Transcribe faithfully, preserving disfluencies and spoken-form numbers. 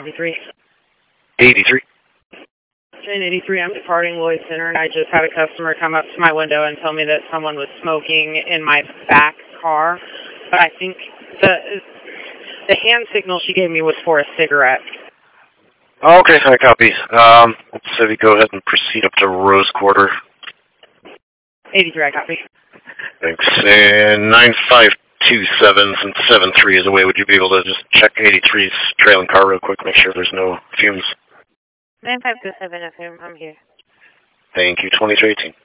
eighty-three. eighty-three. Train eighty-three, I'm departing Lloyd Center, and I just had a customer come up to my window and tell me that someone was smoking in my back car. But I think the the hand signal she gave me was for a cigarette. Okay, I copy. Um, let's have you go ahead and proceed up to Rose Quarter. eighty-three, I copy. Thanks. And nine five two seven and seven three is away. Would you be able to just check eighty-three's trailing car real quick, make sure there's no fumes? nine five two seven, I'm here. Thank you, twenty-three eighteen.